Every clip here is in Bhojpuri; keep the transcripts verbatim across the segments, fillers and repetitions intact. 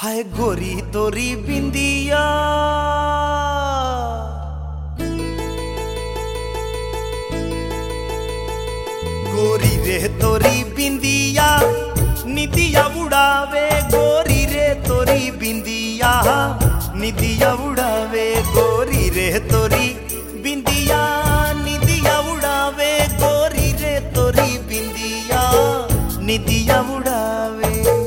हाय गोरी तोरी बिंदिया गोरी रे तोरी बिंदिया निदिया उड़ावे गोरी रे तोरी बिंदिया निदिया उड़ावे गोरी रे तोरी बिंदिया निदिया उड़ावे गोरी रे तोरी बिंदिया निदिया उड़ावे।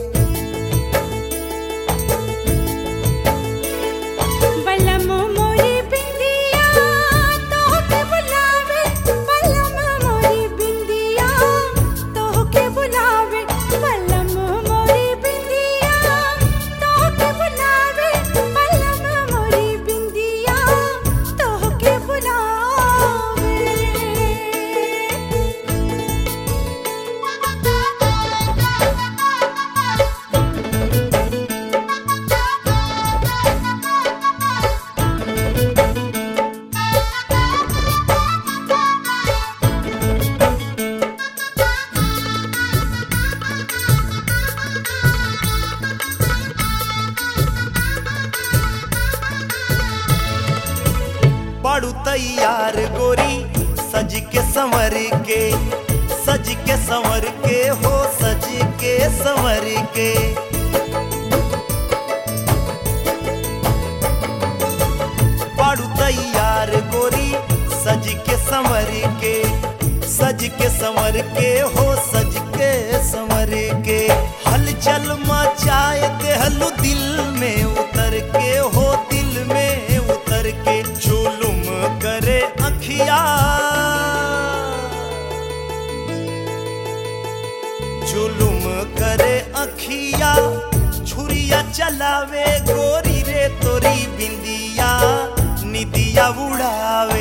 बाड़ू तैयार गोरी सज के संवर के सज के संवर के हो सज के संवर के बाड़ू तैयार गोरी सज के संवर के सज के संवर के हो सज के संवर के हलचल मचाए देहलू दिल में उतर के हो दिल में उतर के जुलुम करे अखिया जुलुम करे अखिया छुरिया चलावे गोरी रे तोरी बिंदिया निदिया उड़ावे।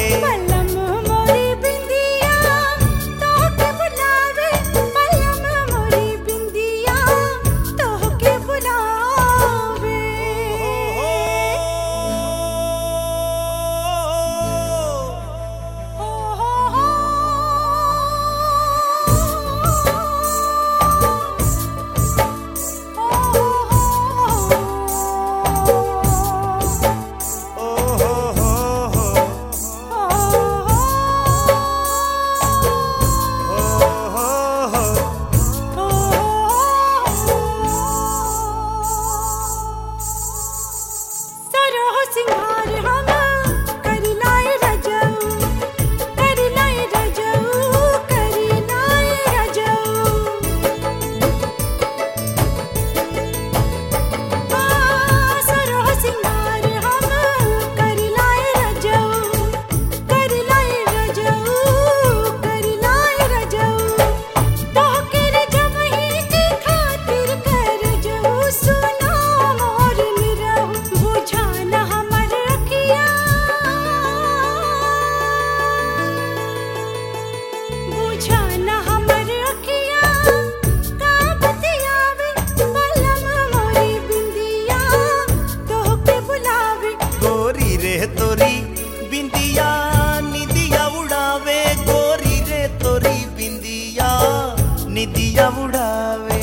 तोरी बिंदिया निदिया उड़ावे गोरी रे तोरी बिंदिया निदिया उड़ावे।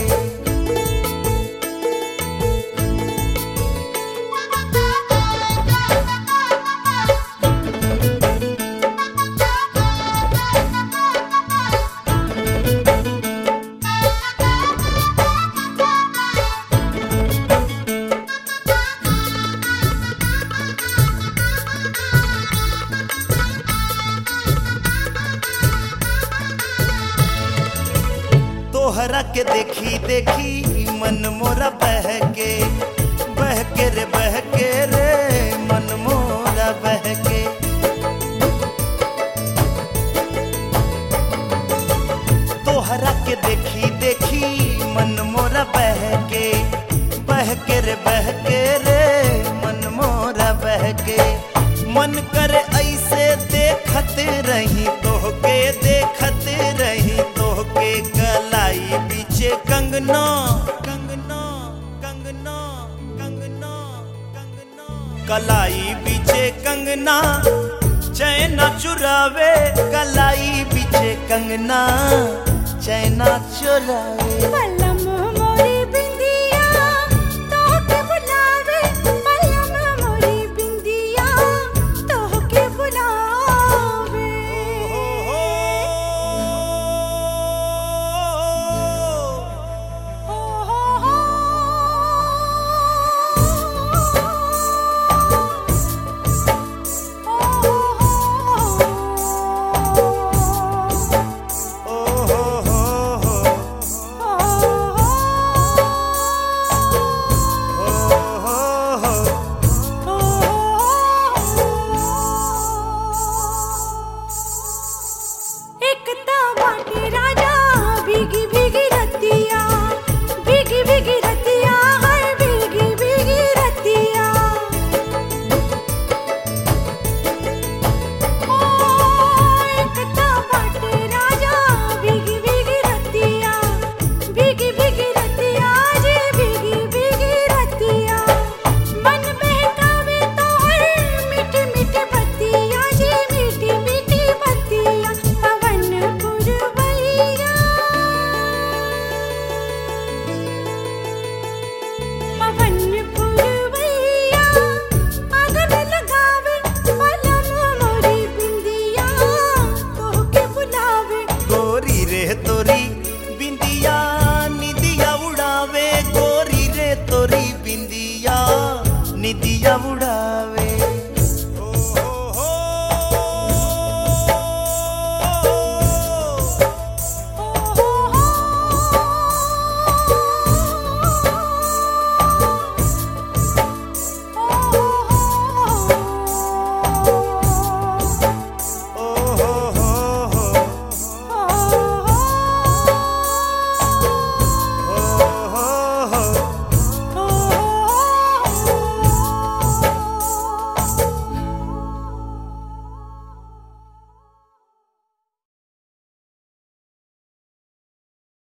तोहरा के देखी देखी मन मोरा बहके बहके रे बहके रे मन मोरा बहके तोहरा के देखी देखी मन मोरा बहके बहके रे बहके रे मन मोरा बहके मन करे ऐसे देखत रही तोहके देखत रही तोहके कलाई पीछे कंगना कंगना कंगना कंगना कंगना कलाई पीछे कंगना चैना चुरावे कलाई पीछे कंगना चैना चुरावे।